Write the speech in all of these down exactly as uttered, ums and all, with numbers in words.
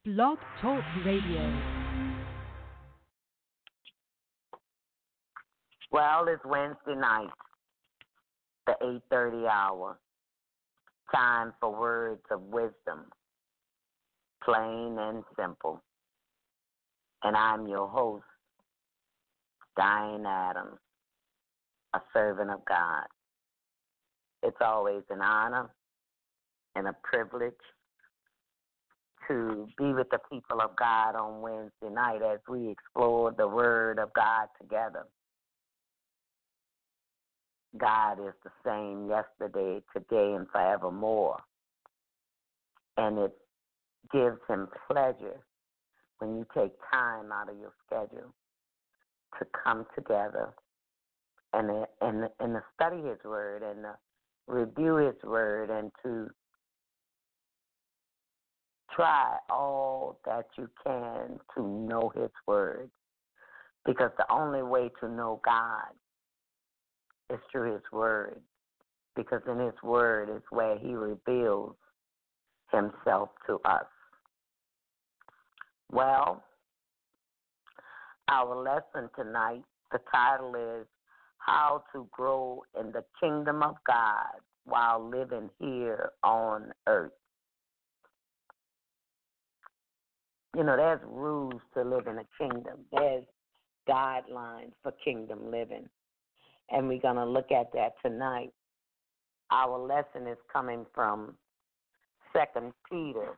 Blog Talk Radio. Well, it's Wednesday night, the eight thirty hour. Time for words of wisdom, plain and simple. And I'm your host, Diane Adams, a servant of God. It's always an honor and a privilege to be with the people of God on Wednesday night as we explore the Word of God together. God is the same yesterday, today, and forevermore. And it gives him pleasure when you take time out of your schedule to come together and, and, and to study his word and to review his word and to try all that you can to know his word. Because the only way to know God is through his word. Because in his word is where he reveals himself to us. Well, our lesson tonight, the title is How to Grow in the Kingdom of God While Living Here on Earth. You know, there's rules to live in a kingdom. There's guidelines for kingdom living. And we're going to look at that tonight. Our lesson is coming from Second Peter,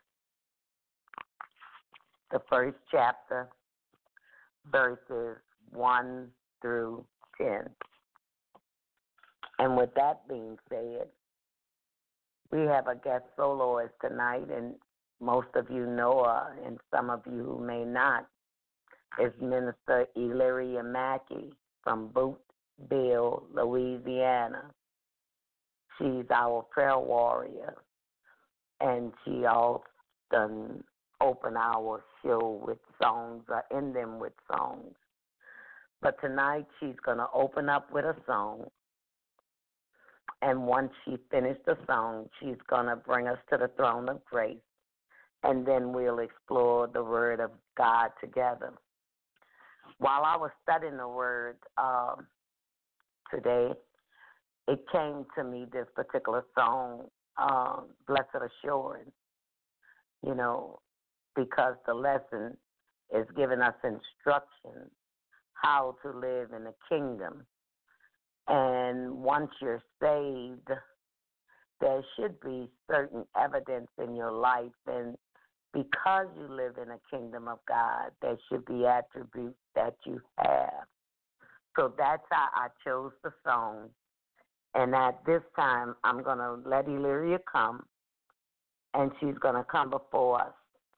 the first chapter, verses one through ten. And with that being said, we have a guest soloist tonight, and most of you know her, and some of you who may not, is Minister Illyria Mackey from Boothville, Louisiana. She's our prayer warrior, and she often open our show with songs or end them with songs. But tonight she's going to open up with a song, and once she finishes the song, she's going to bring us to the throne of grace, and then we'll explore the Word of God together. While I was studying the Word um, today, it came to me, this particular song, um, Blessed Assurance, you know, because the lesson is giving us instruction how to live in the kingdom. And once you're saved, there should be certain evidence in your life, and because you live in a kingdom of God, there should be attributes that you have. So that's how I chose the song. And at this time, I'm going to let Illyria come, and she's going to come before us.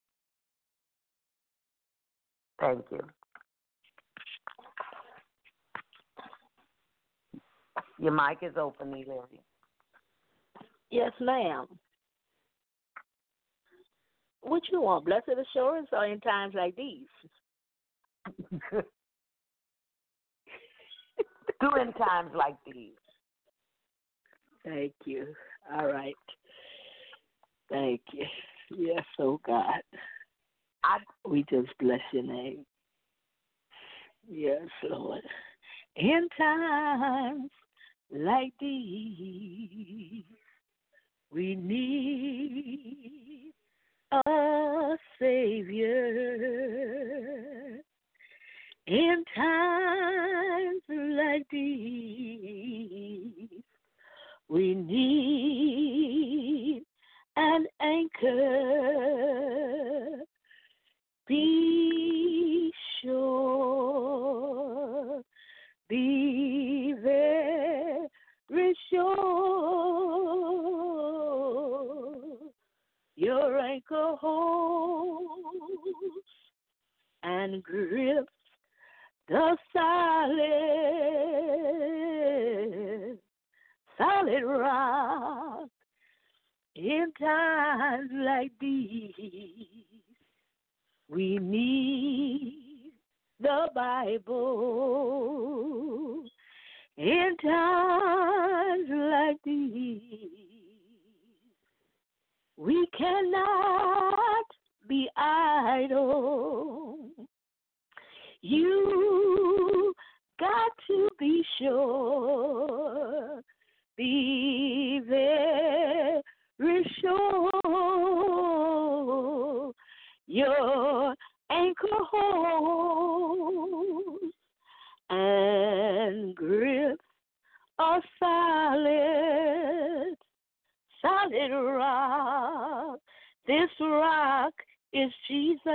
Thank you. Your mic is open, Illyria. Yes, ma'am. What you want, blessed assurance or in times like these? Do in times like these. Thank you. All right. Thank you. Yes, oh God. I, we just bless your name. Yes, Lord. In times like these, we need a Savior. In times like these, we need an anchor. Be sure, be very sure, your anchor holds and grips the solid, solid rock. In times like these, we need the Bible. In times like these, we cannot be idle. vital. You got to be sure, be very sure your anchor holds and grips a solid, solid rock. This rock is Jesus.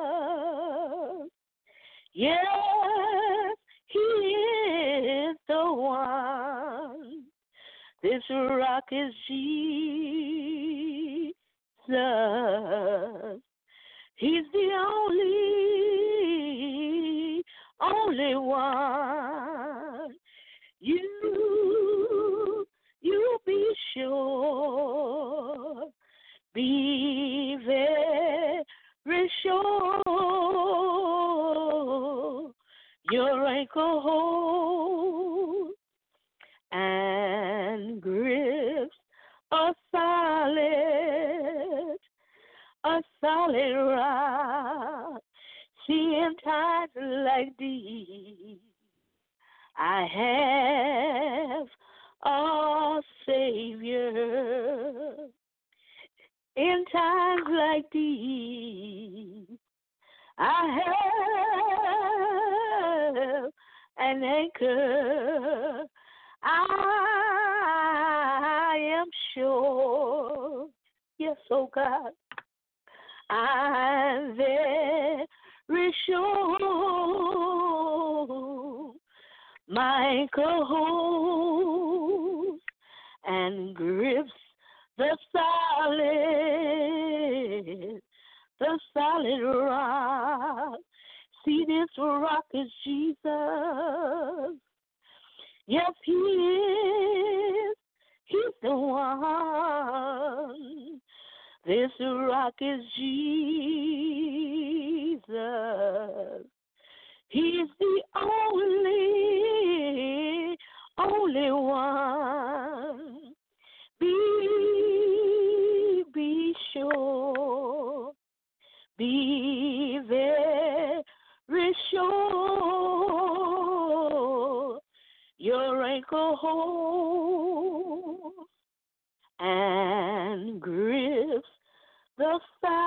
Yes, He is the one. This rock is Jesus. He's the only, only one. You, you be sure, be very sure your ankle holds and grips a solid, a solid rock. See, in times like these, I have a Savior. In times like these, I have an anchor. I am sure, yes, oh God, I'm very sure my anchor holds and grips the solid, the solid rock. See, this rock is Jesus. Yes, He is. He's the one. This rock is Jesus. He's the only, only one. Be, be sure, be very sure your ankle holds and grips the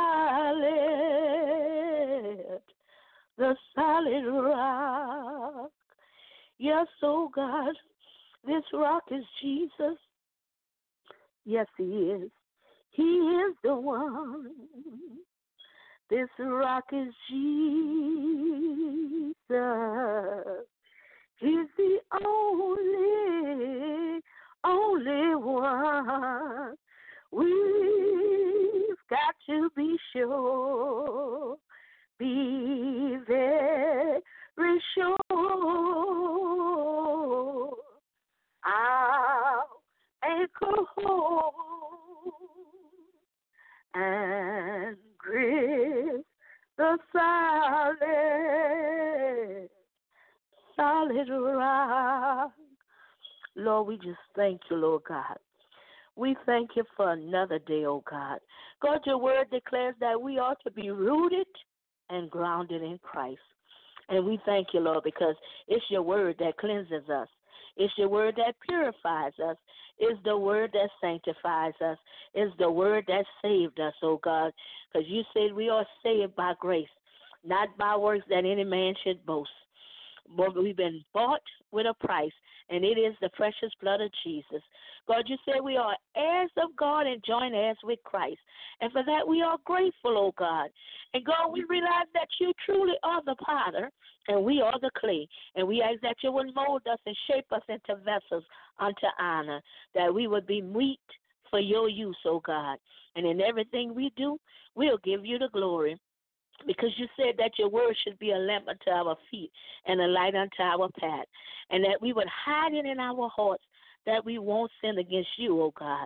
solid, the solid rock. Yes, oh God, this rock is Jesus. Yes, He is. He is the one. This rock is Jesus. He's the only, only one. We've got to be sure, be very sure. Our anchor hold and grip the solid, solid rock. Lord, we just thank you, Lord God. We thank you for another day, oh God. God, your word declares that we ought to be rooted and grounded in Christ. And we thank you, Lord, because it's your word that cleanses us. It's your word that purifies us. It's the word that sanctifies us. It's the word that saved us, oh God, because you said we are saved by grace, not by works that any man should boast. But we've been bought with a price, and it is the precious blood of Jesus. God, you said we are heirs of God and joint heirs with Christ. And for that, we are grateful, oh God. And God, we realize that you truly are the potter, and we are the clay. And we ask that you would mold us and shape us into vessels unto honor, that we would be meet for your use, oh God. And in everything we do, we'll give you the glory. Because you said that your word should be a lamp unto our feet and a light unto our path, and that we would hide it in our hearts that we won't sin against you, oh God.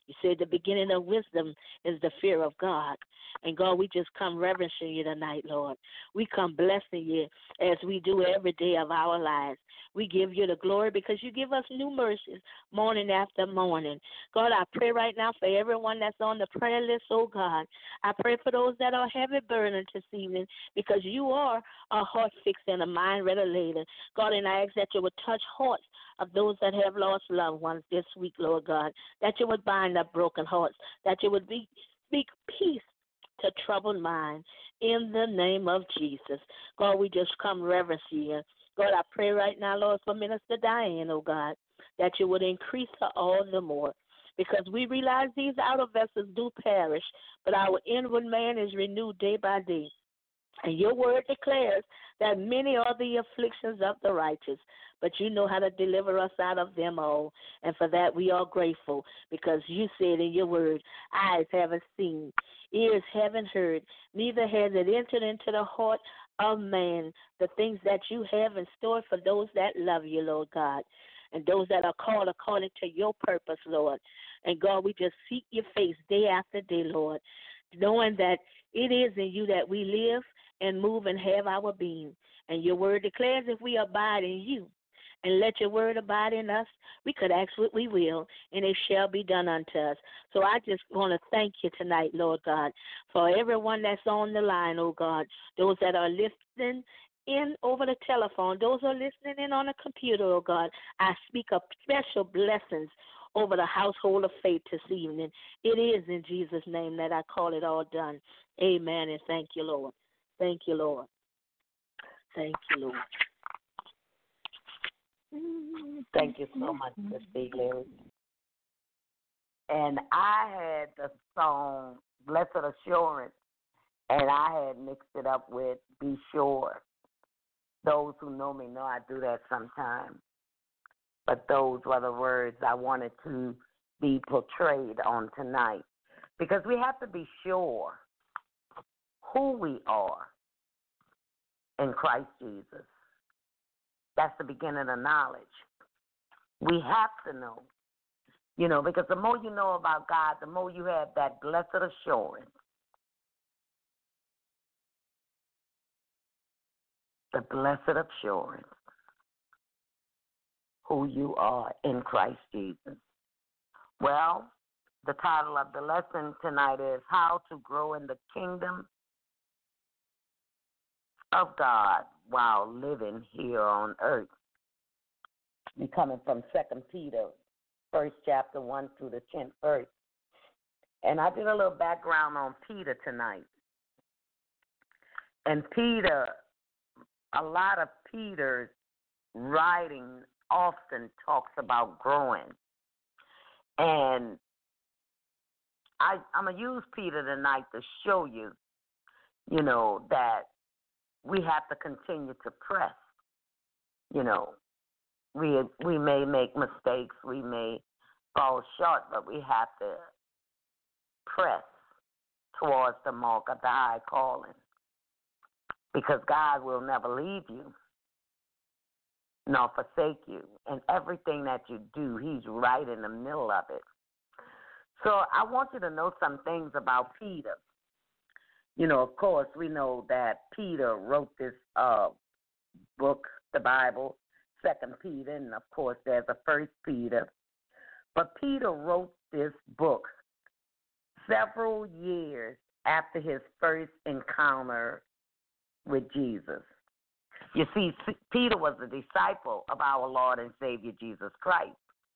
You said the beginning of wisdom is the fear of God. And God, we just come reverencing you tonight, Lord. We come blessing you as we do every day of our lives. We give you the glory because you give us new mercies morning after morning. God, I pray right now for everyone that's on the prayer list, oh God. I pray for those that are heavy burdened this evening because you are a heart fixer and a mind regulator. God, and I ask that you would touch hearts of those that have lost loved ones this week, Lord God, that you would bind up broken hearts, that you would be, speak peace to troubled minds in the name of Jesus. God, we just come reverence you. God, I pray right now, Lord, for Minister Diane, oh God, that you would increase her all the more. Because we realize these outer vessels do perish, but our inward man is renewed day by day. And your word declares that many are the afflictions of the righteous, but you know how to deliver us out of them all. And for that we are grateful, because you said in your word, eyes haven't seen, ears haven't heard, neither has it entered into the heart of man the things that you have in store for those that love you, Lord God, and those that are called according to your purpose, Lord. And God, we just seek your face day after day, Lord, knowing that it is in you that we live and move and have our being. And your word declares if we abide in you and let your word abide in us, we could ask what we will, and it shall be done unto us. So I just want to thank you tonight, Lord God, for everyone that's on the line, oh God, those that are listening in over the telephone, those who are listening in on the computer, oh God. I speak of special blessings over the household of faith this evening. It is in Jesus' name that I call it all done. Amen, and thank you, Lord. Thank you, Lord. Thank you, Lord. Thank you so much, Sister Larry. And I had the song Blessed Assurance, and I had mixed it up with Be Sure. Those who know me know I do that sometimes. But those were the words I wanted to be portrayed on tonight. Because we have to be sure who we are in Christ Jesus. That's the beginning of knowledge. We have to know, you know, because the more you know about God, the more you have that blessed assurance. The blessed assurance who you are in Christ Jesus. Well, the title of the lesson tonight is How to Grow in the Kingdom of God while living here on earth. We're coming from Second Peter, first chapter, one through the tenth verse. And I did a little background on Peter tonight. And Peter, a lot of Peter's writing often talks about growing. And I, I'm going to use Peter tonight to show you, you know, that we have to continue to press. You know, we we may make mistakes, we may fall short, but we have to press towards the mark of the high calling, because God will never leave you nor forsake you. And everything that you do, he's right in the middle of it. So I want you to know some things about Peter. You know, of course, we know that Peter wrote this uh, book, the Bible, Second Peter, and of course there's a First Peter. But Peter wrote this book several years after his first encounter with Jesus. You see, Peter was a disciple of our Lord and Savior Jesus Christ.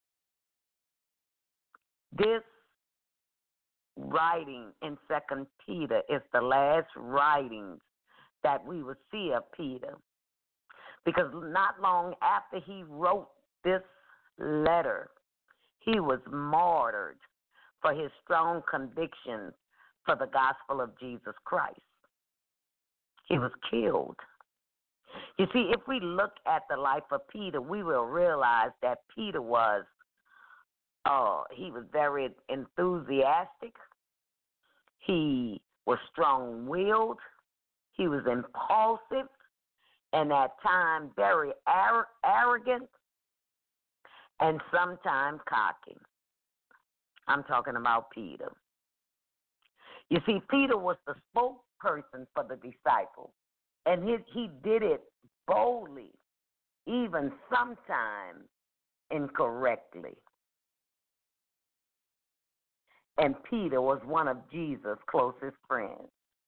This writing in Second Peter is the last writings that we will see of Peter, because not long after he wrote this letter, he was martyred for his strong convictions for the gospel of Jesus Christ. He was killed. You see, if we look at the life of Peter, we will realize that Peter was Uh, he was very enthusiastic. He was strong-willed. He was impulsive, and at times very ar- arrogant, and sometimes cocky. I'm talking about Peter. You see, Peter was the spokesperson for the disciples, and he, he did it boldly, even sometimes incorrectly. And Peter was one of Jesus' closest friends.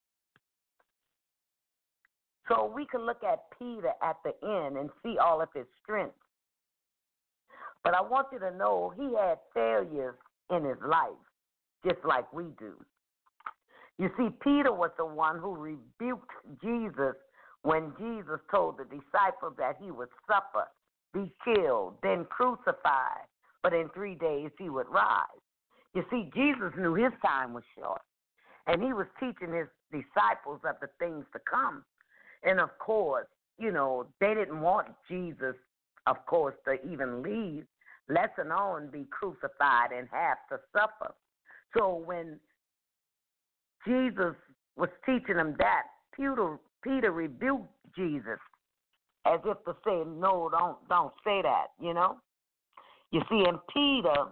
So we can look at Peter at the end and see all of his strengths. But I want you to know he had failures in his life, just like we do. You see, Peter was the one who rebuked Jesus when Jesus told the disciples that he would suffer, be killed, then crucified, but in three days he would rise. You see, Jesus knew his time was short, and he was teaching his disciples of the things to come. And, of course, you know, they didn't want Jesus, of course, to even leave, let alone be crucified and have to suffer. So when Jesus was teaching them that, Peter, Peter rebuked Jesus as if to say, no, don't, don't say that, you know. You see, and Peter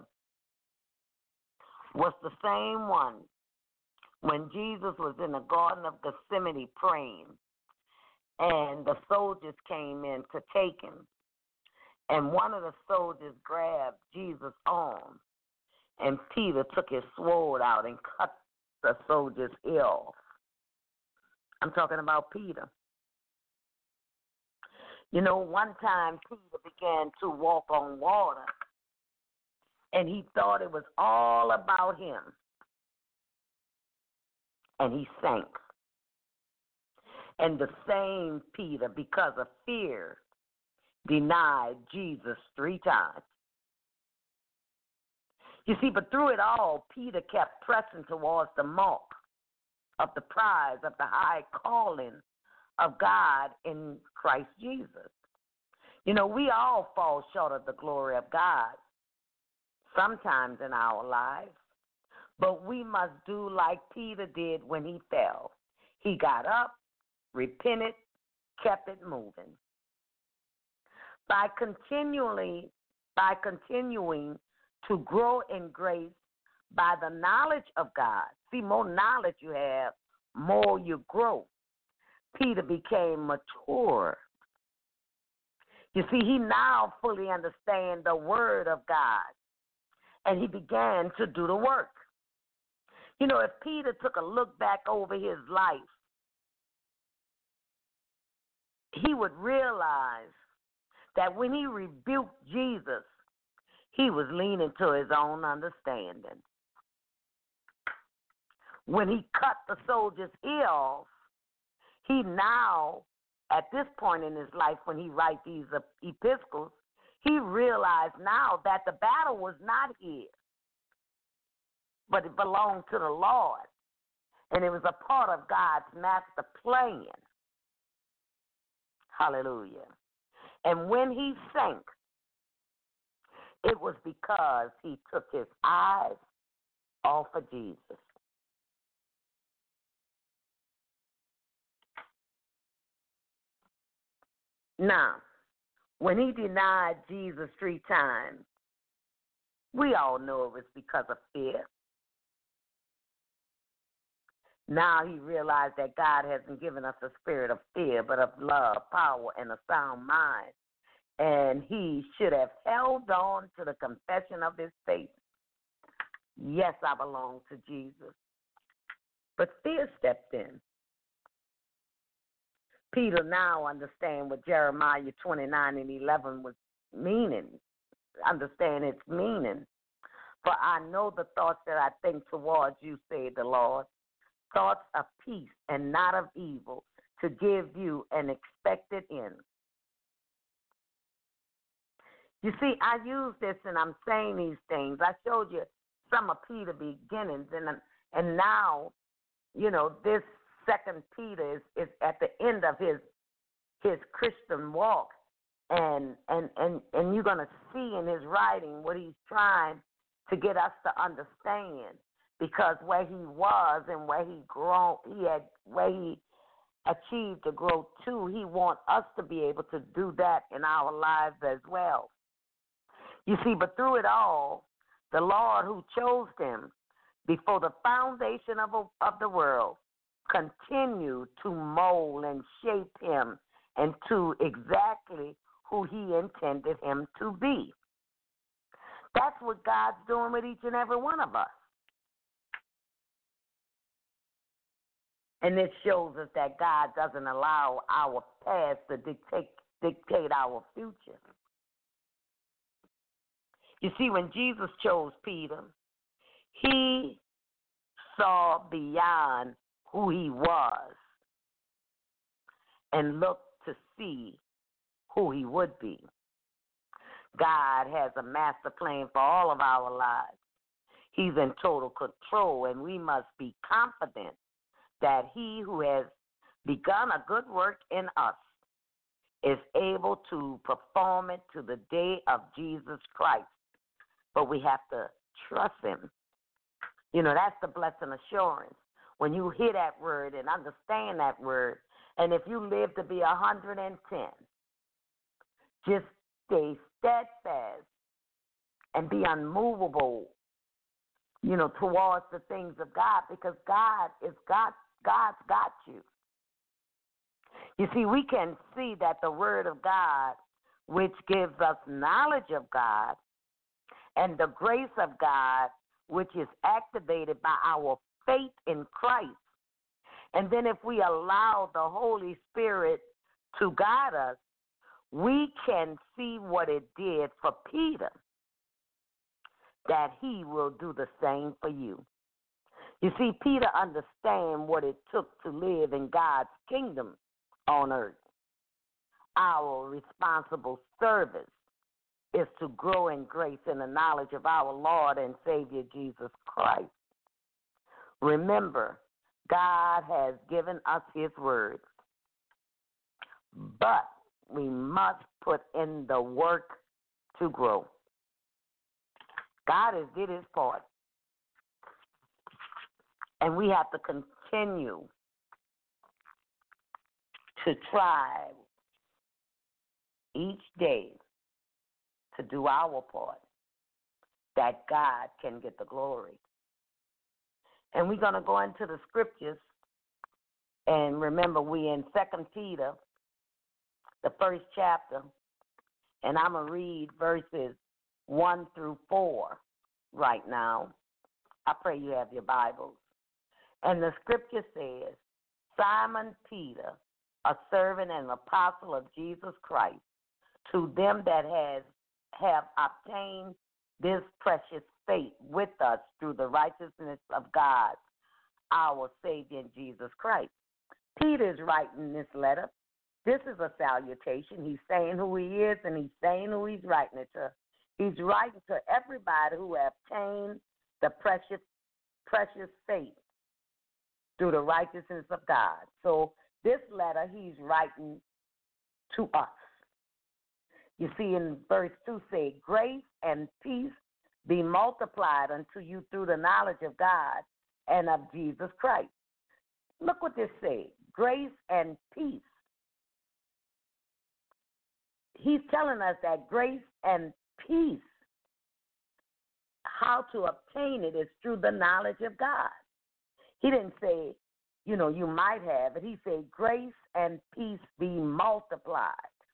was the same one when Jesus was in the Garden of Gethsemane praying, and the soldiers came in to take him. And one of the soldiers grabbed Jesus' arm, and Peter took his sword out and cut the soldier's ear off. I'm talking about Peter. You know, one time Peter began to walk on water, and he thought it was all about him, and he sank. And the same Peter, because of fear, denied Jesus three times. You see, but through it all, Peter kept pressing towards the mark of the prize of the high calling of God in Christ Jesus. You know, we all fall short of the glory of God sometimes in our lives, but we must do like Peter did when he fell. He got up, repented, kept it moving. By continually, by continuing to grow in grace by the knowledge of God. See, more knowledge you have, more you grow. Peter became mature. You see, he now fully understands the word of God, and he began to do the work. You know, if Peter took a look back over his life, he would realize that when he rebuked Jesus, he was leaning to his own understanding. When he cut the soldier's ear off, he now, at this point in his life, when he writes these epistles, he realized now that the battle was not his, but it belonged to the Lord, and it was a part of God's master plan. Hallelujah. And when he sank, it was because he took his eyes off of Jesus. Now, when he denied Jesus three times, we all know it was because of fear. Now he realized that God hasn't given us a spirit of fear, but of love, power, and a sound mind. And he should have held on to the confession of his faith. Yes, I belong to Jesus. But fear stepped in. Peter now understands what Jeremiah twenty-nine and eleven was meaning, understand its meaning. For I know the thoughts that I think towards you, said the Lord, thoughts of peace and not of evil, to give you an expected end. You see, I use this and I'm saying these things. I showed you some of Peter's beginnings, and and now, you know, this second Peter is, is at the end of his his Christian walk, and and and and you're gonna see in his writing what he's trying to get us to understand, because where he was and where he grown, he had where he achieved to grow to, he wants us to be able to do that in our lives as well. You see, but through it all, the Lord who chose him before the foundation of, of the world, continued to mold and shape him into exactly who he intended him to be. That's what God's doing with each and every one of us. And this shows us that God doesn't allow our past to dictate, dictate our future. You see, when Jesus chose Peter, he saw beyond who he was and looked to see who he would be. God has a master plan for all of our lives. He's in total control, and we must be confident that he who has begun a good work in us is able to perform it to the day of Jesus Christ. But we have to trust him. You know, that's the blessed assurance. When you hear that word and understand that word, and if you live to be one hundred ten, just stay steadfast and be unmovable, you know, towards the things of God, because God is God. God's got you. You see, we can see that the word of God, which gives us knowledge of God, and the grace of God, which is activated by our faith in Christ. And then if we allow the Holy Spirit to guide us, we can see what it did for Peter, that he will do the same for you. You see, Peter understand what it took to live in God's kingdom on earth. Our responsible service is to grow in grace and the knowledge of our Lord and Savior Jesus Christ. Remember, God has given us his word, but we must put in the work to grow. God has did his part, and we have to continue to try each day to do our part, that God can get the glory. And we're going to go into the scriptures. And remember, we in Second Peter, the first chapter, and I'm going to read verses one through four right now. I pray you have your Bibles. And the scripture says, Simon Peter, a servant and apostle of Jesus Christ, to them that has have obtained this precious faith with us through the righteousness of God, our Savior Jesus Christ. Peter is writing this letter. This is a salutation. He's saying who he is, and he's saying who he's writing it to. He's writing to everybody who have obtained the precious, precious faith through the righteousness of God. So this letter he's writing to us. You see in verse two say, grace and peace be multiplied unto you through the knowledge of God and of Jesus Christ. Look what this says, grace and peace. He's telling us that grace and peace, how to obtain it is through the knowledge of God. He didn't say, you know, you might have it. He said, grace and peace be multiplied.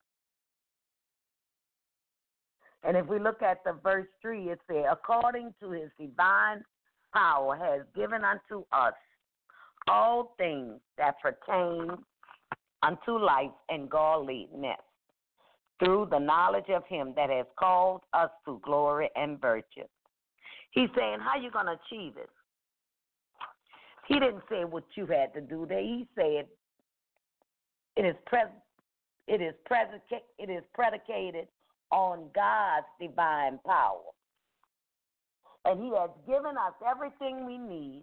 And if we look at the verse three, it says, according to his divine power has given unto us all things that pertain unto life and godliness, through the knowledge of him that has called us to glory and virtue. He's saying, how you going to achieve it? He didn't say what you had to do there. He said, it is pres- it is predicated, it is predicated on God's divine power. And he has given us everything we need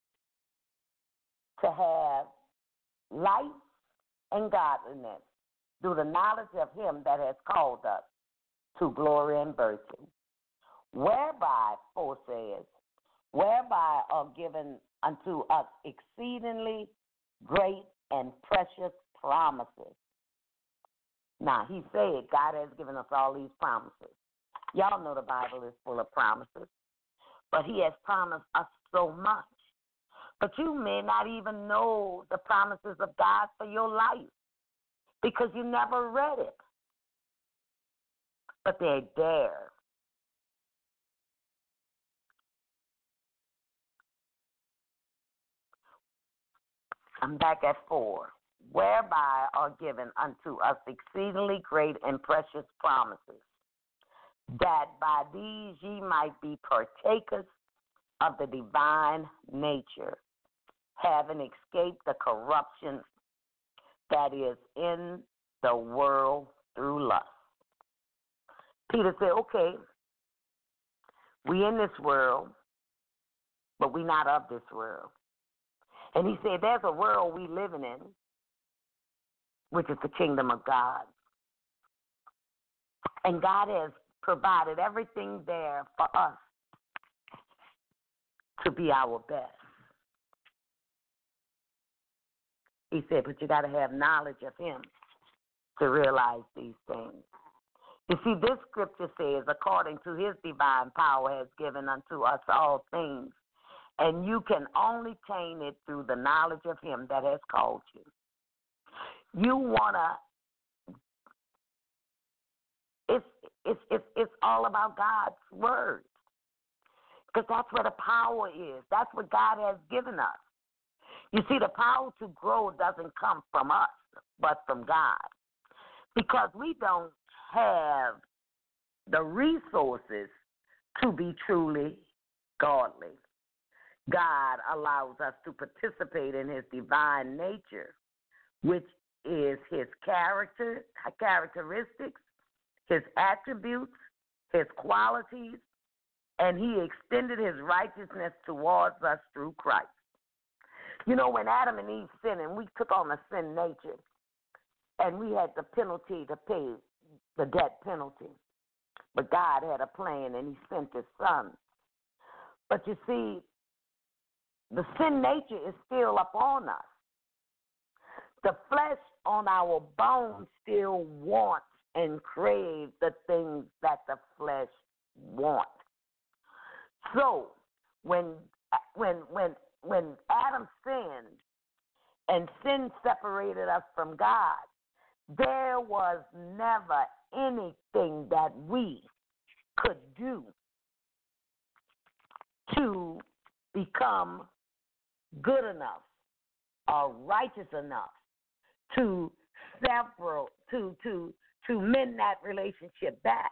to have life and godliness through the knowledge of him that has called us to glory and virtue. Whereby, four says, whereby are given unto us exceedingly great and precious promises. Now, he said God has given us all these promises. Y'all know the Bible is full of promises. but he has promised us so much. But you may not even know the promises of God for your life because you never read it. But they're there. I'm back at four. Whereby are given unto us exceedingly great and precious promises, that by these ye might be partakers of the divine nature, having escaped the corruption that is in the world through lust. Peter said, okay, we in this world, but we not of this world. And he said, there's a world we living in, which is the kingdom of God. And God has provided everything there for us to be our best. He said, but you got to have knowledge of him to realize these things. You see, this scripture says, according to his divine power has given unto us all things, and you can only attain it through the knowledge of him that has called you. You want to, it's, it's, it's, it's all about God's word, because that's where the power is. That's what God has given us. You see, the power to grow doesn't come from us, but from God, because we don't have the resources to be truly godly. God allows us to participate in his divine nature, which is his character, characteristics, his attributes, his qualities, and he extended his righteousness towards us through Christ. You know, when Adam and Eve sinned and we took on the sin nature, and we had the penalty to pay, the death penalty. But God had a plan, and he sent his son. But you see, the sin nature is still upon us. The flesh on our bones still wants and craves the things that the flesh wants. So when when when when Adam sinned and sin separated us from God, there was never anything that we could do to become good enough or righteous enough to several to to to mend that relationship back.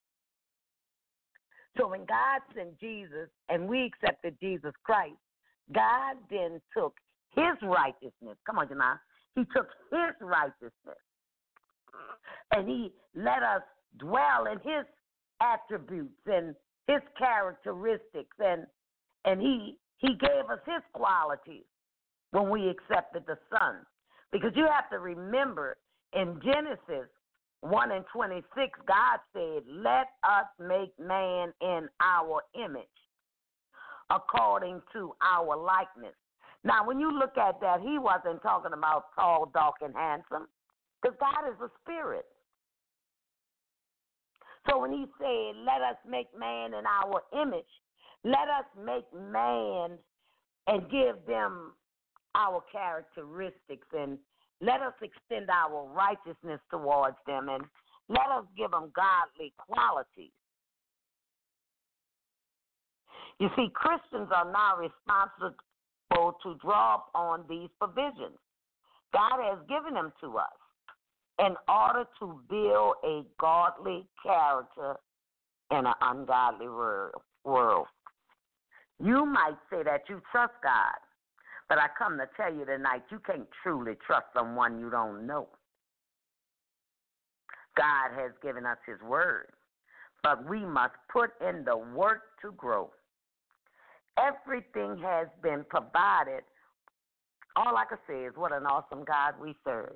So when God sent Jesus and we accepted Jesus Christ, God then took his righteousness. Come on, Janai. He took his righteousness and he let us dwell in his attributes and his characteristics, and and he he gave us his qualities when we accepted the Son. Because you have to remember, in Genesis one and twenty-six, God said, let us make man in our image, according to our likeness. Now, when you look at that, he wasn't talking about tall, dark, and handsome, because God is a spirit. So when he said, let us make man in our image, let us make man and give them our characteristics, and let us extend our righteousness towards them, and let us give them godly qualities. You see, Christians are now responsible to draw on these provisions. God has given them to us in order to build a godly character in an ungodly world. You might say that you trust God, but I come to tell you tonight, you can't truly trust someone you don't know. God has given us his word, but we must put in the work to grow. Everything has been provided. All I can say is what an awesome God we serve.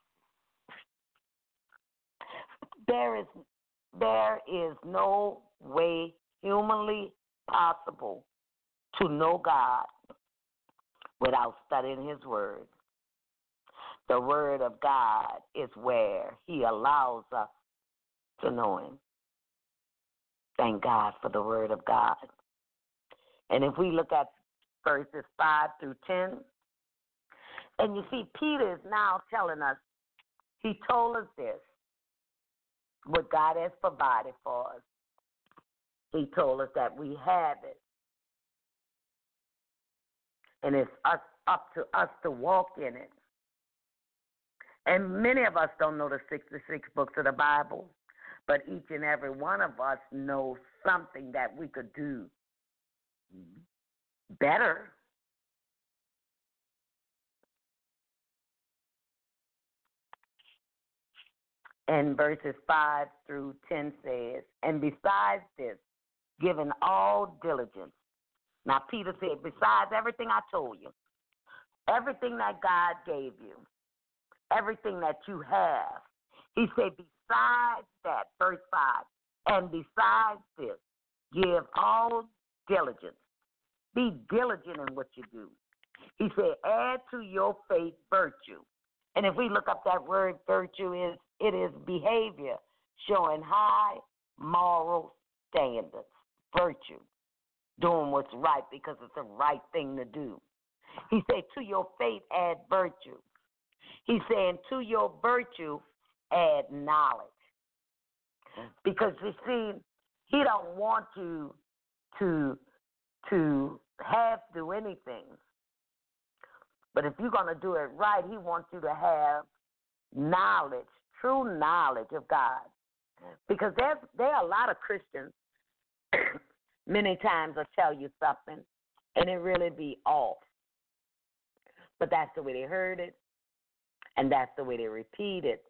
There is, there is no way humanly possible to know God without studying his word. The word of God is where he allows us to know him. Thank God for the word of God. And if we look at verses five through ten, and you see, Peter is now telling us, he told us this, what God has provided for us. He told us that we have it. And it's us, up to us to walk in it. And many of us don't know the sixty-six books of the Bible, but each and every one of us knows something that we could do better. And verses five through ten says, and besides this, given all diligence. Now, Peter said, besides everything I told you, everything that God gave you, everything that you have, he said, besides that, verse five, and besides this, give all diligence. Be diligent in what you do. He said, add to your faith virtue. And if we look up that word virtue, is it is behavior showing high moral standards. Virtue, doing what's right because it's the right thing to do. He said, to your faith add virtue. He's saying, to your virtue add knowledge. Because you see, he don't want you to to have to do anything. But if you're going to do it right, he wants you to have knowledge, true knowledge of God. Because there's, there are a lot of Christians many times will tell you something, and it really be off. But that's the way they heard it, and that's the way they repeat it.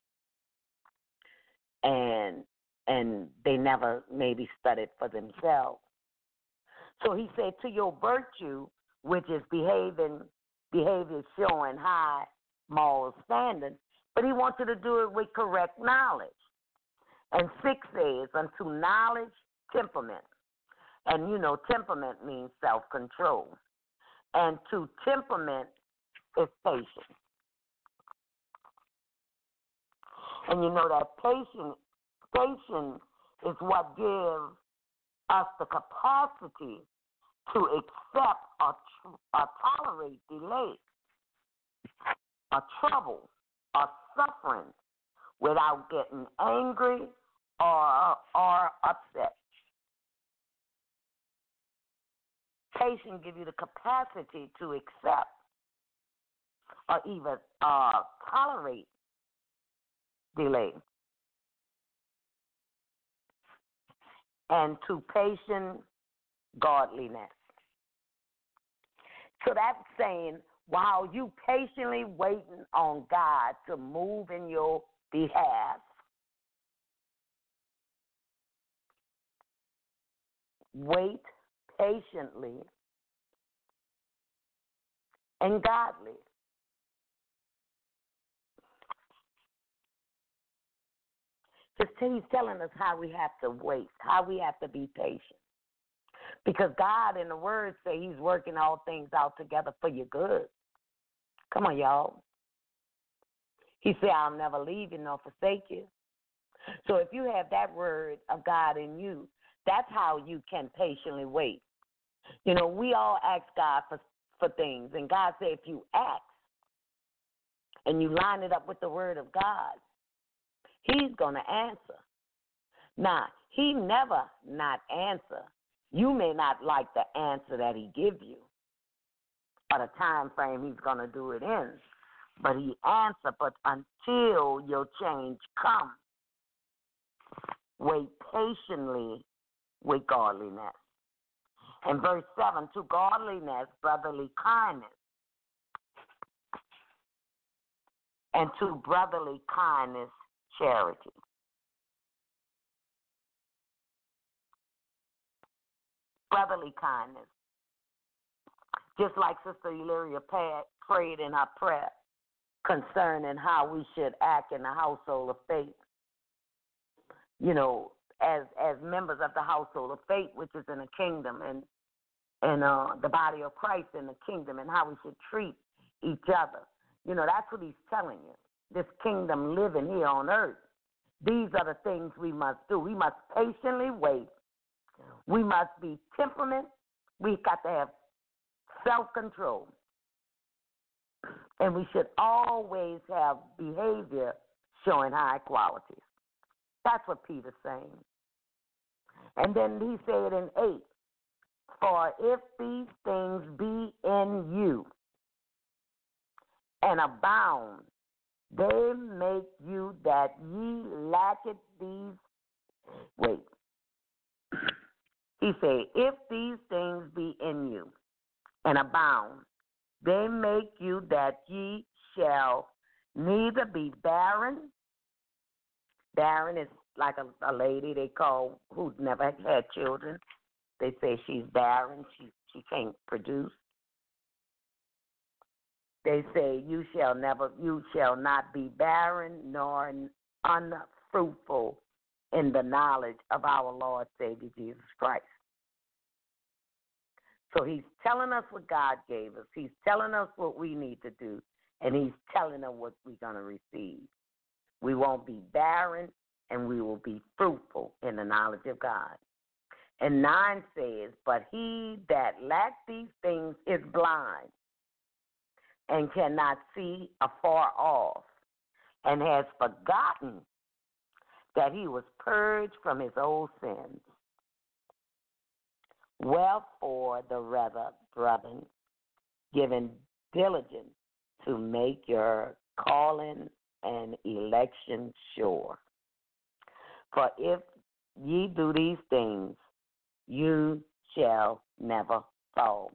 And and they never maybe studied for themselves. So he said, to your virtue, which is behaving, behavior showing high moral standards, but he wants you to do it with correct knowledge. And six says, unto knowledge, temperament. And you know, temperament means self-control. And to temperament is patience. And you know that patience, patience is what gives us the capacity to accept or, or tolerate delay, or trouble, or suffering without getting angry or or upset. Patience gives you the capacity to accept or even uh, tolerate delay. And to patient godliness. So that's saying while you patiently waiting on God to move in your behalf, wait patiently and godly. He's telling us how we have to wait, how we have to be patient. Because God in the Word say he's working all things out together for your good. Come on, y'all. He said, I'll never leave you nor forsake you. So if you have that word of God in you, that's how you can patiently wait. You know, we all ask God for, for things, and God said if you ask and you line it up with the word of God, he's going to answer. Now, he never not answer. You may not like the answer that he give you or the time frame he's going to do it in, but he answer. But until your change comes, wait patiently with godliness. And verse seven, to godliness, brotherly kindness. And to brotherly kindness, charity. Brotherly kindness. Just like Sister Illyria prayed in her prayer concerning how we should act in the household of faith. You know, as as members of the household of faith, which is in the kingdom, and and uh, the body of Christ in the kingdom, and how we should treat each other. You know, that's what he's telling you. This kingdom living here on earth. These are the things we must do. We must patiently wait. We must be temperament we've got to have self-control. And we should always have behavior showing high qualities. That's what Peter's saying. And then he said in eight, for if these things be in you and abound, they make you that ye lacketh these. Wait. He said, if these things be in you and abound, they make you that ye shall neither be barren. Barren is like a, a lady they call who never had children. They say she's barren. She she can't produce. They say you shall never, you shall not be barren nor unfruitful in the knowledge of our Lord Savior Jesus Christ. So he's telling us what God gave us. He's telling us what we need to do, and he's telling us what we're going to receive. We won't be barren, and we will be fruitful in the knowledge of God. And nine says, but he that lacks these things is blind and cannot see afar off, and has forgotten that he was purged from his old sins. Wherefore the rather, brethren, giving diligence to make your calling and election sure. For if ye do these things, you shall never fall.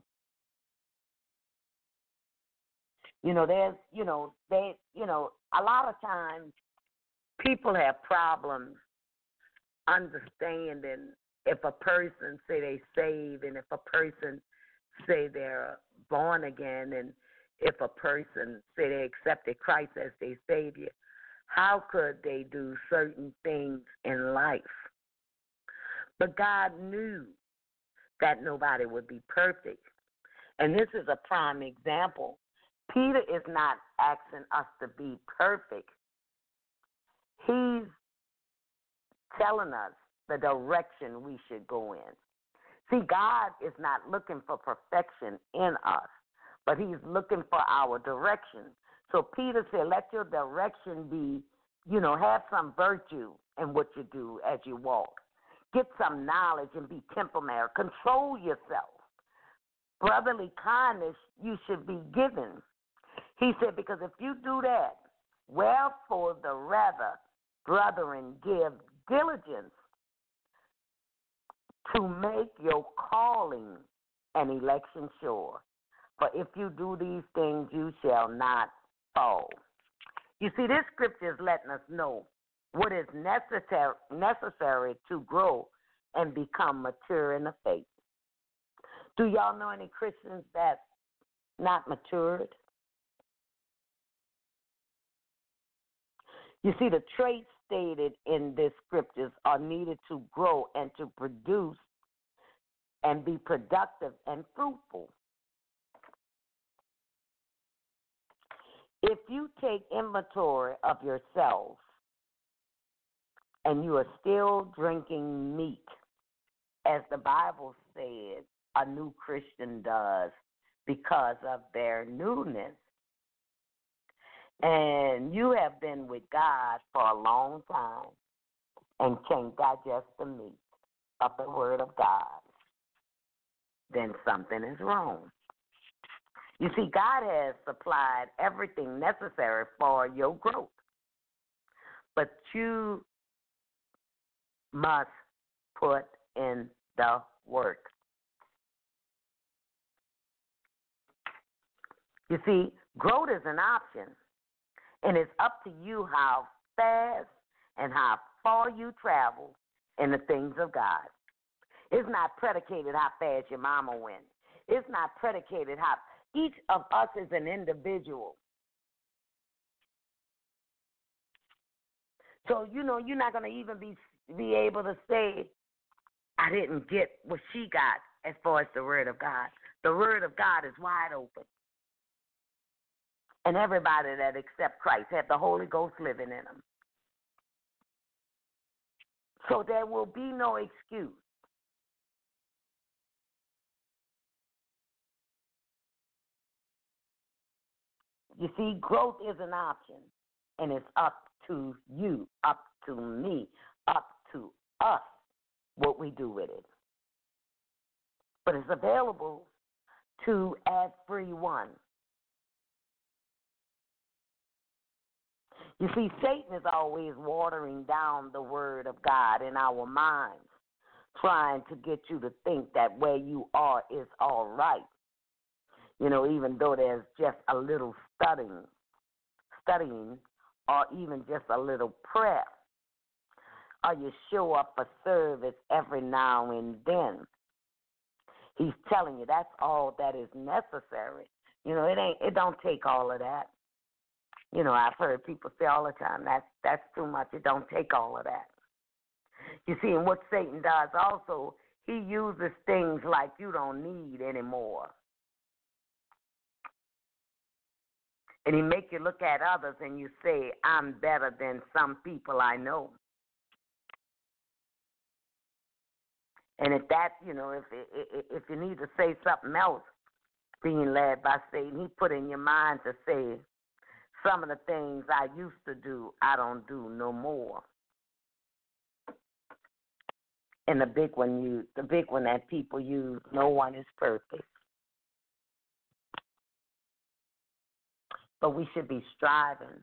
You know, there's, you know, they, you know, a lot of times people have problems understanding if a person say they saved, and if a person say they're born again, and if a person say they accepted Christ as their Savior, how could they do certain things in life? But God knew that nobody would be perfect. And this is a prime example. Peter is not asking us to be perfect. He's telling us the direction we should go in. See, God is not looking for perfection in us, but he's looking for our direction. So Peter said, let your direction be, you know, have some virtue in what you do as you walk. Get some knowledge and be temperamental. Control yourself. Brotherly kindness you should be given. He said, because if you do that, wherefore the rather, brethren, give diligence to make your calling and election sure. For if you do these things, you shall not fall. You see, this scripture is letting us know what is necessary necessary to grow and become mature in the faith. Do y'all know any Christians that's not matured? You see, the traits stated in this scriptures are needed to grow and to produce and be productive and fruitful. If you take inventory of yourself and you are still drinking meat, as the Bible said a new Christian does because of their newness, and you have been with God for a long time and can't digest the meat of the Word of God, then something is wrong. You see, God has supplied everything necessary for your growth, but you must put in the work. You see, growth is an option, and it's up to you how fast and how far you travel in the things of God. It's not predicated how fast your mama went. It's not predicated how each of us is an individual. So, you know, you're not going to even be be able to say, I didn't get what she got as far as the Word of God. The Word of God is wide open. And everybody that accepts Christ have the Holy Ghost living in them. So there will be no excuse. You see, growth is an option, and it's up to you, up to me, up to us what we do with it. But it's available to everyone. You see, Satan is always watering down the word of God in our minds, trying to get you to think that where you are is all right. You know, even though there's just a little studying, studying, or even just a little prayer, or you show up for service every now and then. He's telling you that's all that is necessary. You know, it ain't. It don't take all of that. You know, I've heard people say all the time, that's, that's too much. It don't take all of that. You see, and what Satan does also, he uses things like you don't need anymore. And he make you look at others and you say, I'm better than some people I know. And if that, you know, if if you need to say something else, being led by Satan, he put in your mind to say, some of the things I used to do, I don't do no more. And the big one, you, the big one that people use, no one is perfect. But we should be striving,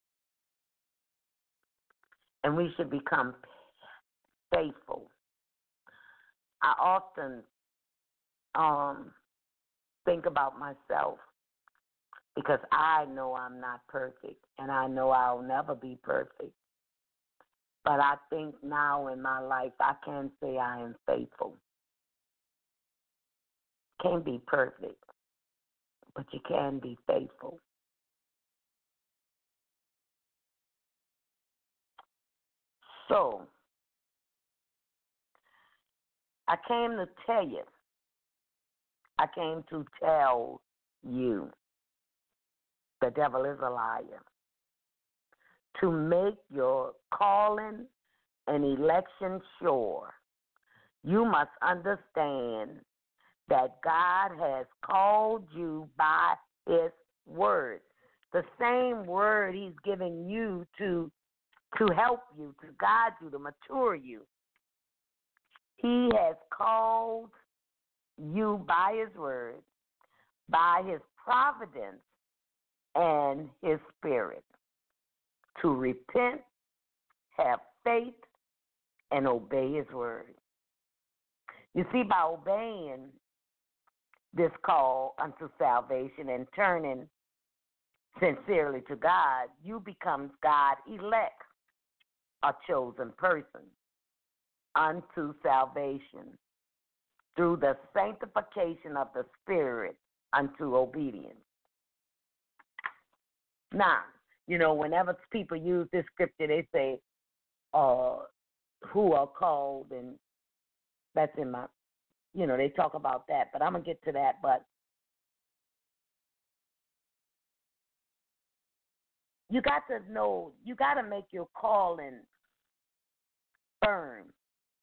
and we should become faithful. I often um, think about myself, because I know I'm not perfect, and I know I'll never be perfect. But I think now in my life, I can say I am faithful. Can't be perfect, but you can be faithful. So, I came to tell you, I came to tell you, the devil is a liar. To make your calling and election sure, you must understand that God has called you by his word. The same word he's given you to, to help you, to guide you, to mature you. He has called you by his word, by his providence, and his spirit, to repent, have faith, and obey his word. You see, by obeying this call unto salvation and turning sincerely to God, you become God elect, a chosen person, unto salvation through the sanctification of the Spirit unto obedience. Now, you know, whenever people use this scripture, they say, uh, who are called, and that's in my, you know, they talk about that, but I'm going to get to that. But you got to know, you got to make your calling firm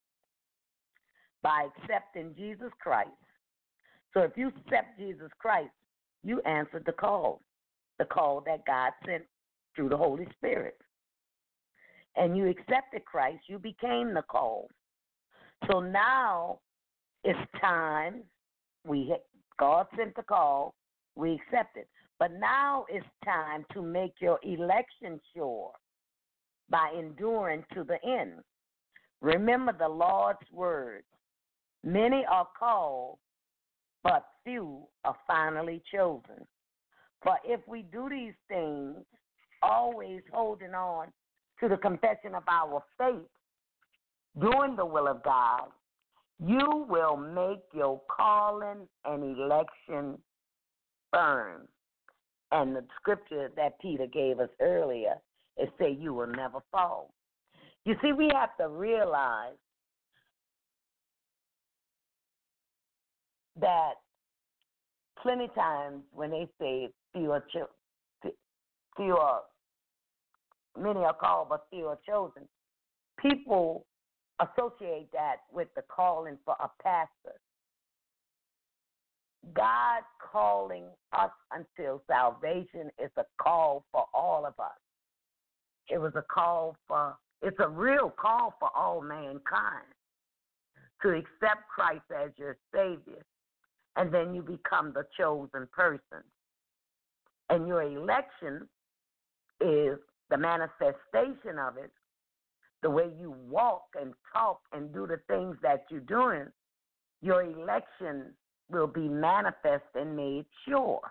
by accepting Jesus Christ. So if you accept Jesus Christ, you answered the call, the call that God sent through the Holy Spirit. And you accepted Christ, you became the call. So now it's time, we God sent the call, we accepted. But now it's time to make your election sure by enduring to the end. Remember the Lord's words. Many are called, but few are finally chosen. For if we do these things, always holding on to the confession of our faith, doing the will of God, you will make your calling and election firm. And the scripture that Peter gave us earlier, it say you will never fall. You see, we have to realize that plenty times when they say few are, cho- few are, many are called but few are chosen, people associate that with the calling for a pastor. God calling us until salvation is a call for all of us. It was a call for, it's a real call for all mankind to accept Christ as your Savior, and then you become the chosen person. And your election is the manifestation of it, the way you walk and talk and do the things that you're doing. Your election will be manifest and made sure.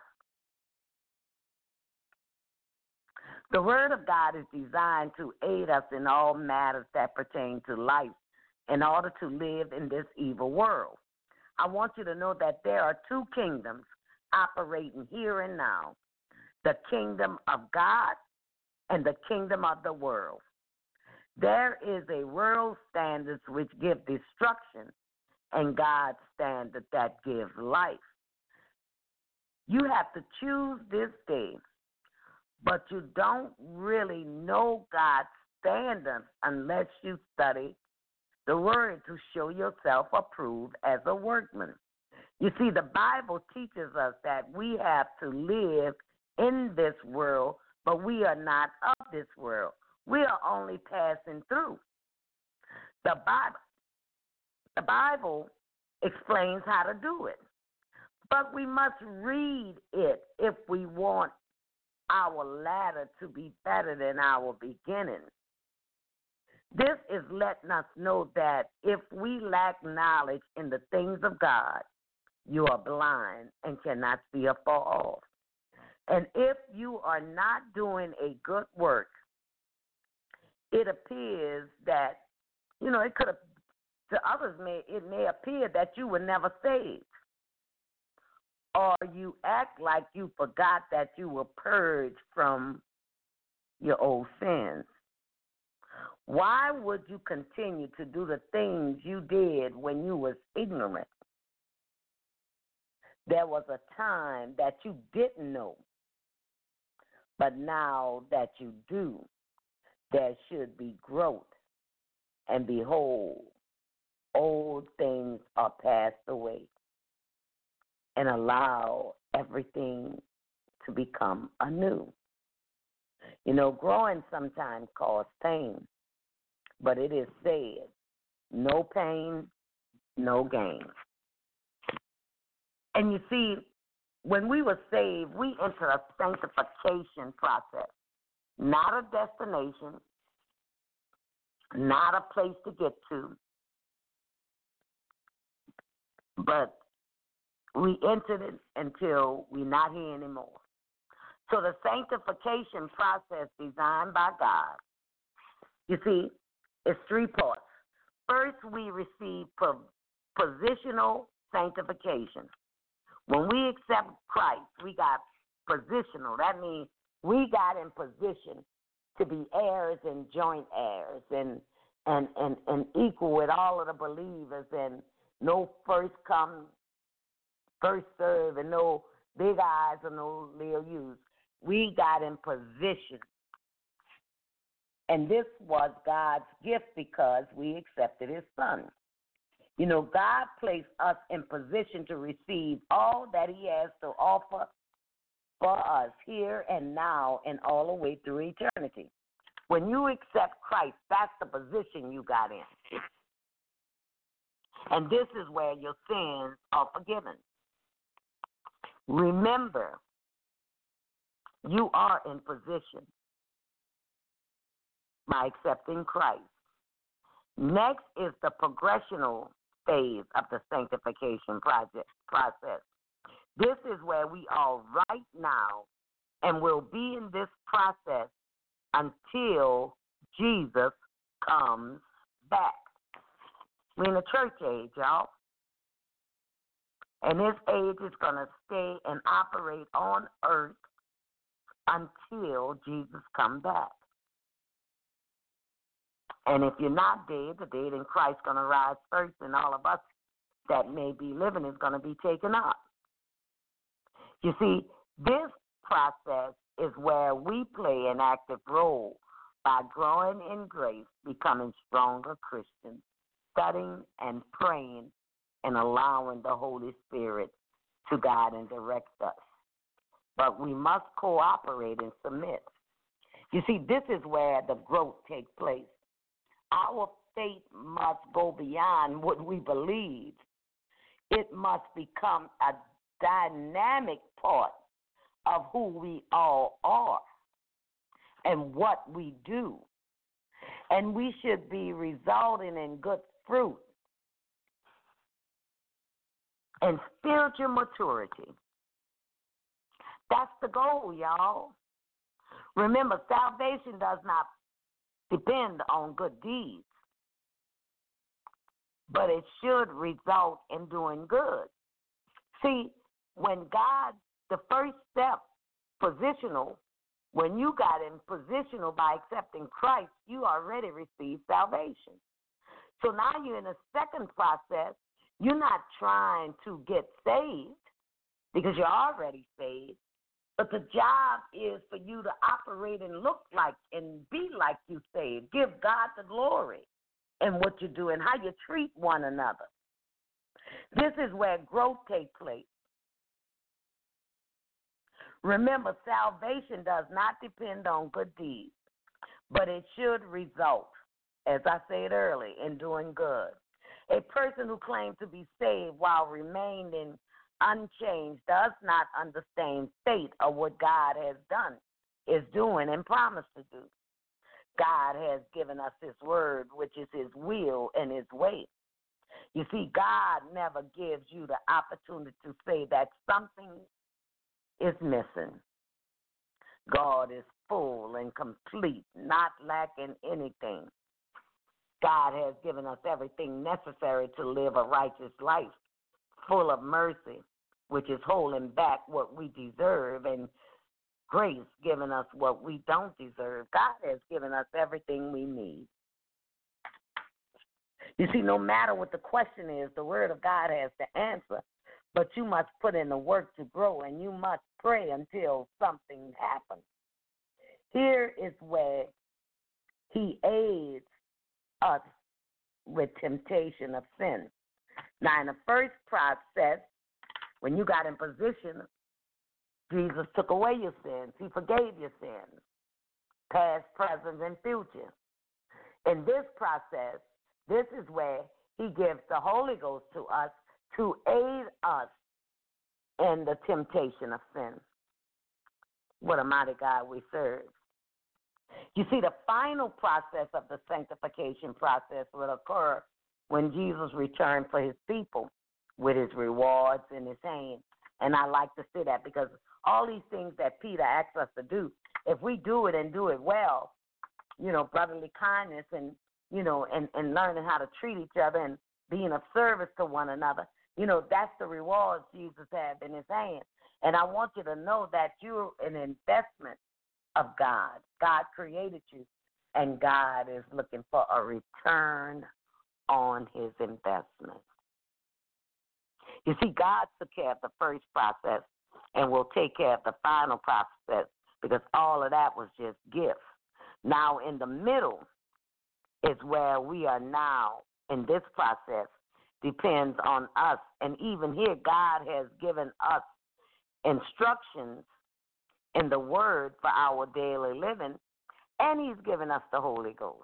The Word of God is designed to aid us in all matters that pertain to life in order to live in this evil world. I want you to know that there are two kingdoms operating here and now, the kingdom of God and the kingdom of the world. There is a world standard which give destruction and God's standard that gives life. You have to choose this day, but you don't really know God's standard unless you study the Word to show yourself approved as a workman. You see, the Bible teaches us that we have to live in this world, but we are not of this world. We are only passing through. The Bible, the Bible explains how to do it, but we must read it if we want our latter to be better than our beginning. This is letting us know that if we lack knowledge in the things of God, you are blind and cannot see afar off. And if you are not doing a good work, it appears that, you know, it could have, to others, may it may appear that you were never saved. Or you act like you forgot that you were purged from your old sins. Why would you continue to do the things you did when you was ignorant? There was a time that you didn't know, but now that you do, there should be growth. And behold, old things are passed away, and allow everything to become anew. You know, growing sometimes causes pain, but it is said, no pain, no gain. And you see, when we were saved, we entered a sanctification process, not a destination, not a place to get to, but we entered it until we're not here anymore. So the sanctification process designed by God, you see, is three parts. First, we receive positional sanctification. When we accept Christ, we got positional. That means we got in position to be heirs and joint heirs and and, and, and equal with all of the believers, and no first come, first serve, and no big eyes and no little U's. We got in position. And this was God's gift because we accepted his son. You know, God placed us in position to receive all that he has to offer for us here and now and all the way through eternity. When you accept Christ, that's the position you got in. And this is where your sins are forgiven. Remember, you are in position by accepting Christ. Next is the progressional phase of the sanctification project, process. This is where we are right now and will be in this process until Jesus comes back. We're in a church age, y'all. And this age is going to stay and operate on earth until Jesus comes back. And if you're not dead, the dead in Christ is going to rise first, and all of us that may be living is going to be taken up. You see, this process is where we play an active role by growing in grace, becoming stronger Christians, studying and praying, and allowing the Holy Spirit to God and direct us. But we must cooperate and submit. You see, this is where the growth takes place. Our faith must go beyond what we believe. It must become a dynamic part of who we all are and what we do. And we should be resulting in good fruit and spiritual maturity. That's the goal, y'all. Remember, salvation does not depend on good deeds, but it should result in doing good. See, when God, the first step, positional, when you got in positional by accepting Christ, you already received salvation. So now you're in a second process. You're not trying to get saved because you're already saved, but the job is for you to operate and look like and be like you saved. Give God the glory in what you do and how you treat one another. This is where growth takes place. Remember, salvation does not depend on good deeds, but it should result, as I said earlier, in doing good. A person who claims to be saved while remaining unchanged does not understand state of what God has done, is doing, and promised to do. God has given us his word, which is his will and his way. You see, God never gives you the opportunity to say that something is missing. God is full and complete, not lacking anything. God has given us everything necessary to live a righteous life, full of mercy, which is holding back what we deserve, and grace giving us what we don't deserve. God has given us everything we need. You see, no matter what the question is, the word of God has the answer, but you must put in the work to grow, and you must pray until something happens. Here is where he aids us with temptation of sin. Now, in the first process, when you got in position, Jesus took away your sins. He forgave your sins, past, present, and future. In this process, this is where he gives the Holy Ghost to us to aid us in the temptation of sin. What a mighty God we serve. You see, the final process of the sanctification process will occur when Jesus returned for his people with his rewards in his hand. And I like to say that because all these things that Peter asks us to do, if we do it and do it well, you know, brotherly kindness and, you know, and, and learning how to treat each other and being of service to one another, you know, that's the rewards Jesus has in his hand. And I want you to know that you're an investment of God. God created you, and God is looking for a return on his investment. You see, God took care of the first process and will take care of the final process because all of that was just gifts. Now, in the middle is where we are now in this process, depends on us. And even here, God has given us instructions in the word for our daily living, and he's given us the Holy Ghost.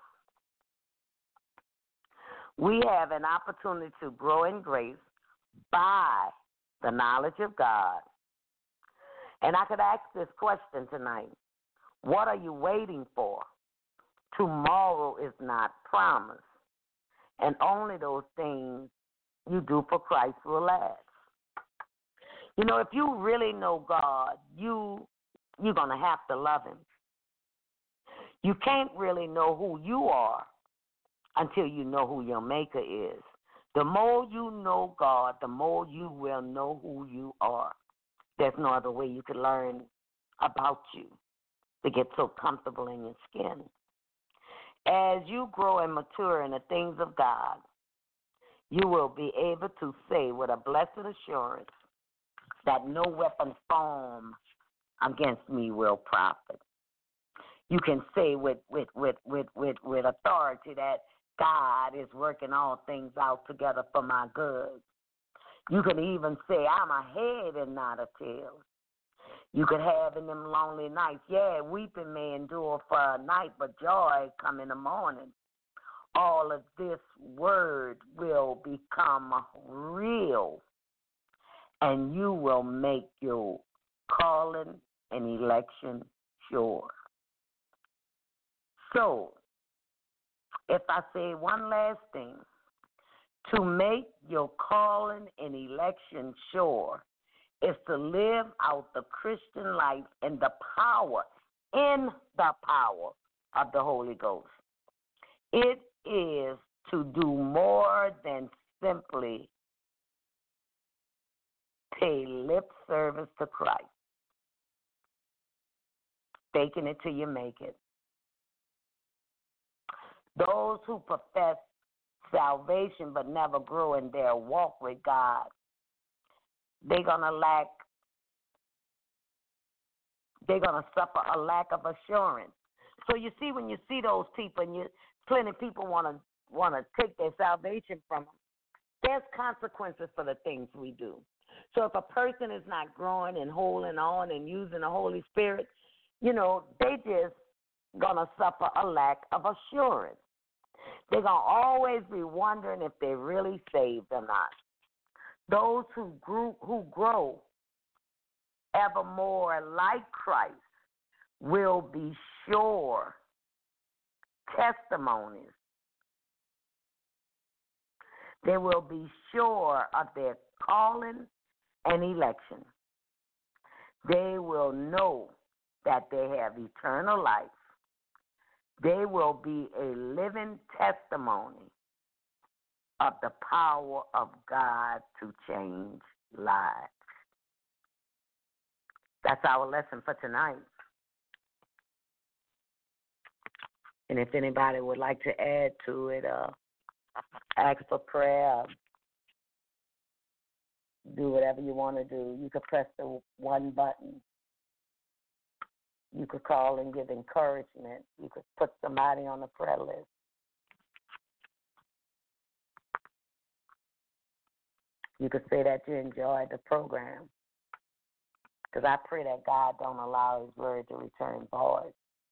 We have an opportunity to grow in grace by the knowledge of God. And I could ask this question tonight. What are you waiting for? Tomorrow is not promised, and only those things you do for Christ will last. You know, if you really know God, you, you're going to have to love him. You can't really know who you are until you know who your maker is. The more you know God, the more you will know who you are. There's no other way you can learn about you to get so comfortable in your skin. As you grow and mature in the things of God, you will be able to say with a blessed assurance that no weapon formed against me will profit. You can say with, with, with, with, with, with authority that God is working all things out together for my good. You can even say, I'm a head and not a tail. You could have in them lonely nights, yeah, weeping may endure for a night, but joy come in the morning. All of this word will become real, and you will make your calling and election sure. So, if I say one last thing, to make your calling and election sure is to live out the Christian life in the power, in the power of the Holy Ghost. It is to do more than simply pay lip service to Christ. Faking it till you make it. Those who profess salvation but never grow in their walk with God, they're going to lack, they're going to suffer a lack of assurance. So you see, when you see those people, and you, plenty of people want to want to take their salvation from them, there's consequences for the things we do. So if a person is not growing and holding on and using the Holy Spirit, you know, they just going to suffer a lack of assurance. They're going to always be wondering if they're really saved or not. Those who grew, who grow ever more like Christ will be sure testimonies. They will be sure of their calling and election. They will know that they have eternal life. They will be a living testimony of the power of God to change lives. That's our lesson for tonight. And if anybody would like to add to it, uh, ask for prayer, do whatever you want to do. You could press the one button. You could call and give encouragement. You could put somebody on the prayer list. You could say that you enjoyed the program. Because I pray that God don't allow his word to return void.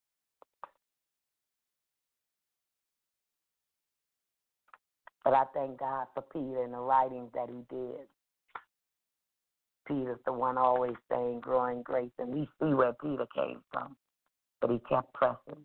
But I thank God for Peter and the writings that he did. Peter's the one always saying growing grace, and we see where Peter came from. But he kept pressing.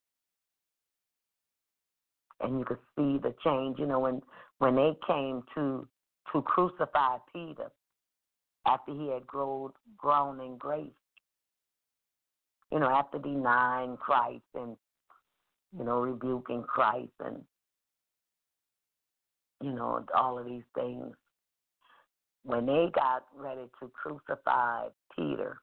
And you could see the change. You know, when, when they came to, to crucify Peter, after he had grown, grown in grace, you know, after denying Christ and, you know, rebuking Christ and, you know, all of these things. When they got ready to crucify Peter,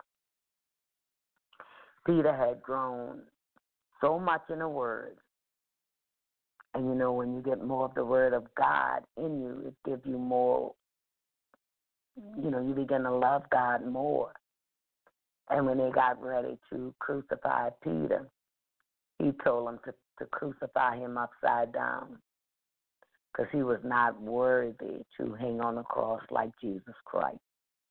Peter had grown so much in the Word. And, you know, when you get more of the Word of God in you, it gives you more, you know, you begin to love God more. And when they got ready to crucify Peter, he told them to, to crucify him upside down, because he was not worthy to hang on the cross like Jesus Christ.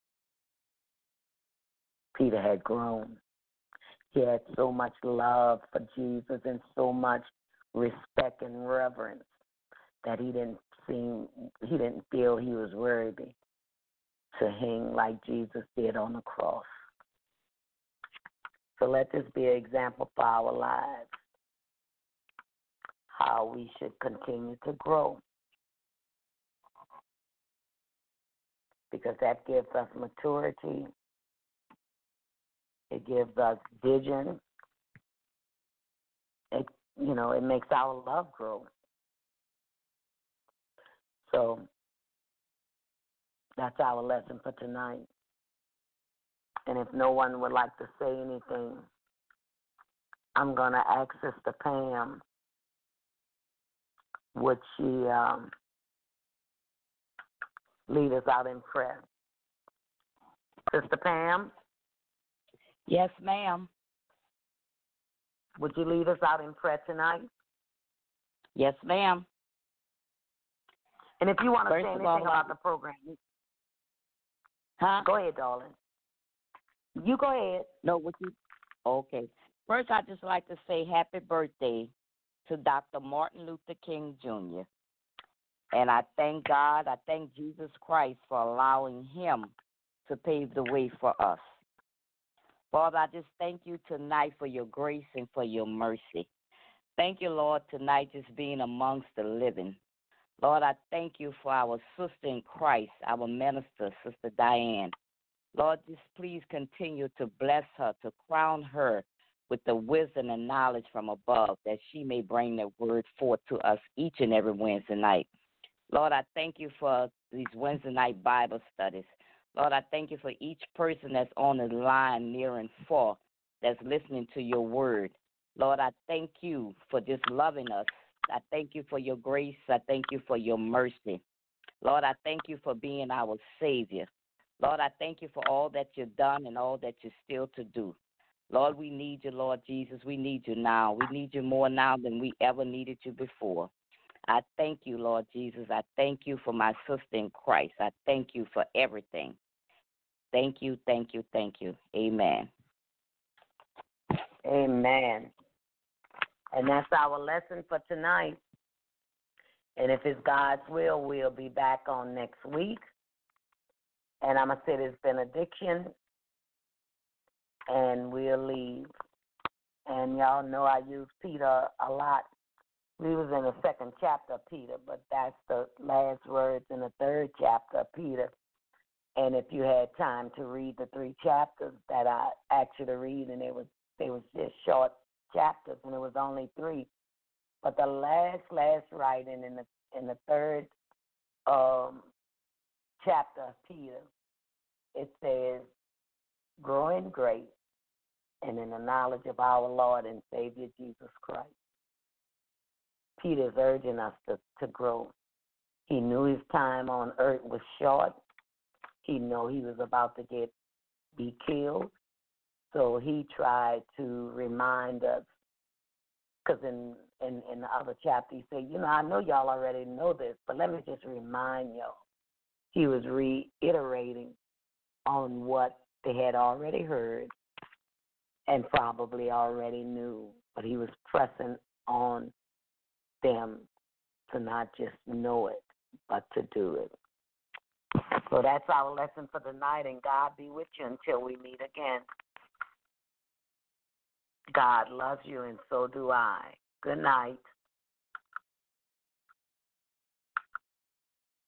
Peter had grown. He had so much love for Jesus and so much respect and reverence that he didn't seem, he didn't feel he was worthy to hang like Jesus did on the cross. So let this be an example for our lives, how we should continue to grow. Because that gives us maturity. It gives us vision. It, you know, it makes our love grow. So that's our lesson for tonight. And if no one would like to say anything, I'm going to ask Sister Pam, would she um, lead us out in prayer? Sister Pam? Yes, ma'am. Would you lead us out in prayer tonight? Yes, ma'am. And if you want to First say of anything all, about the program, Huh? Go ahead, darling. You go ahead. No, what you? Okay. First, I'd just like to say happy birthday to Doctor Martin Luther King Junior And I thank God, I thank Jesus Christ for allowing him to pave the way for us. Father, I just thank you tonight for your grace and for your mercy. Thank you, Lord, tonight just being amongst the living. Lord, I thank you for our sister in Christ, our minister, Sister Diane. Lord, just please continue to bless her, to crown her with the wisdom and knowledge from above, that she may bring the word forth to us each and every Wednesday night. Lord, I thank you for these Wednesday night Bible studies. Lord, I thank you for each person that's on the line near and far that's listening to your word. Lord, I thank you for just loving us. I thank you for your grace. I thank you for your mercy. Lord, I thank you for being our Savior. Lord, I thank you for all that you've done and all that you're still to do. Lord, we need you, Lord Jesus. We need you now. We need you more now than we ever needed you before. I thank you, Lord Jesus. I thank you for my sister in Christ. I thank you for everything. Thank you, thank you, thank you. Amen. Amen. And that's our lesson for tonight. And if it's God's will, we'll be back on next week. And I'm going to say this benediction, and we'll leave. And y'all know I use Peter a lot. We was in the second chapter of Peter, but that's the last words in the third chapter of Peter. And if you had time to read the three chapters that I asked you to read, and it was they was just short chapters, and it was only three. But the last, last writing in the in the third um, chapter of Peter, it says, "Grow in grace and in the knowledge of our Lord and Savior Jesus Christ." Peter's urging us to, to grow. He knew his time on earth was short. He knew he was about to get be killed. So he tried to remind us, because in, in, in the other chapter he said, you know, I know y'all already know this, but let me just remind y'all. He was reiterating on what they had already heard and probably already knew, but he was pressing on them to not just know it, but to do it. So that's our lesson for the night, and God be with you until we meet again. God loves you, and so do I. Good night.